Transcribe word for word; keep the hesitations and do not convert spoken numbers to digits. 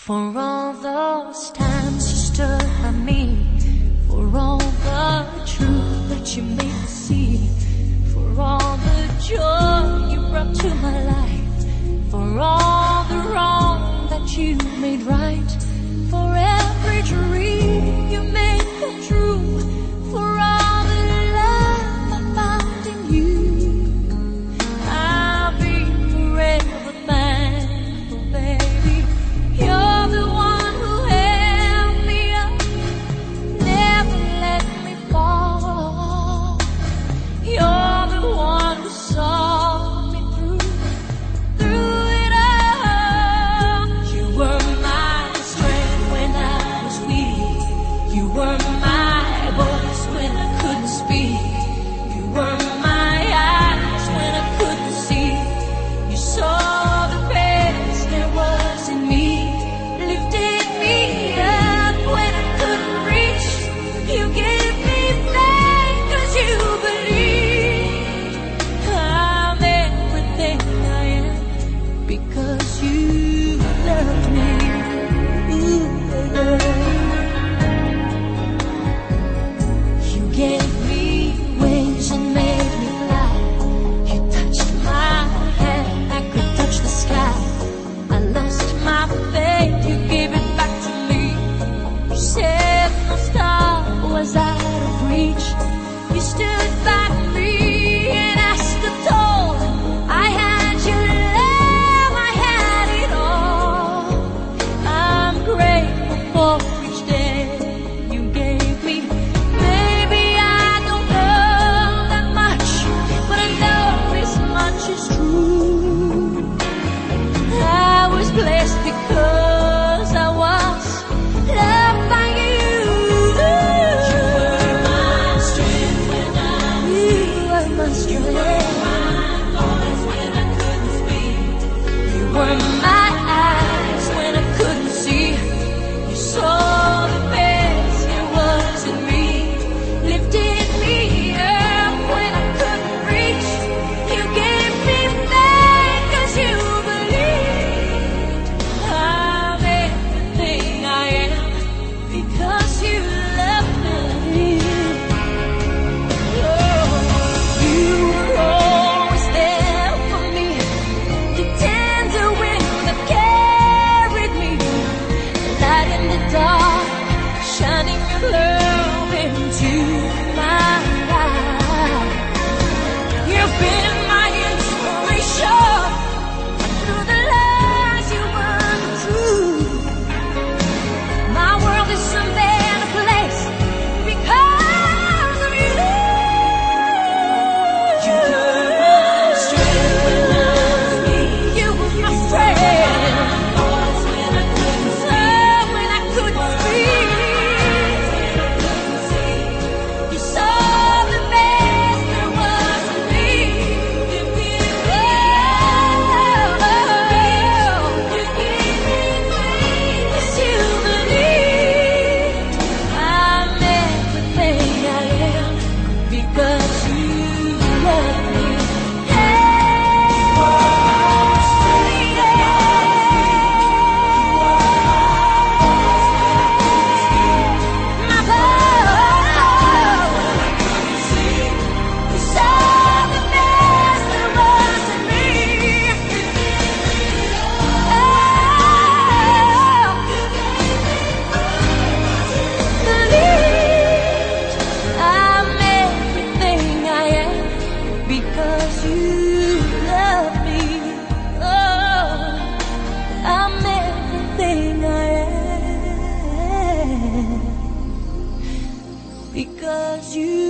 For all those times you stood by me, for all the truth that you made me see, for all the joy you brought to my life, for all the wrong that you made right, for every dream you made come true, for all the love I found in you, I'll be forever thankful, baby. You're the one who held me up, never let me fall. You're the one who saw me through, through it all. You were my strength when I was weak. You were my voice when I couldn't speak. You were my eyes when I couldn't see. You saw the best there was in me, lifted me up when I couldn't reach. You gave me faith 'cause you believed I'm everything I am because you loved me. Ooh, you gave me wings and made me fly. You touched my hand, I could touch the sky. I lost my faith, you gave it back to me. You said no star was out of reach. You stood by me and I stood tall. I had your love, I had it all. I'm grateful for each day you gave me. Maybe I don't know that much, but I know this much is true. I was blessed because I was loved by you. You were my strength when I was weak. You were my strength. You were my voice when I couldn't speak. You were my eyes when I couldn't see. You saw the best there was in me, lifted me up when I couldn't reach. You gave me faith 'cause you believed I'm everything I am because you love me. Oh, you were always there for me, the tender wind that carried me, light in the dark, shining your love into my life. You've been my inspiration through the lies you weren't true. My world is a better place because of you. You were my strength when I was weak. You were my friend. Voice when I couldn't speak. When I couldn't speak. You saw the best there was in me. You gave me You gave me faith 'cause you believed I'm everything I am because you love me. My power. You saw the best there was in me. Believed I'm everything I am because you love me. Oh, I'm everything I am because you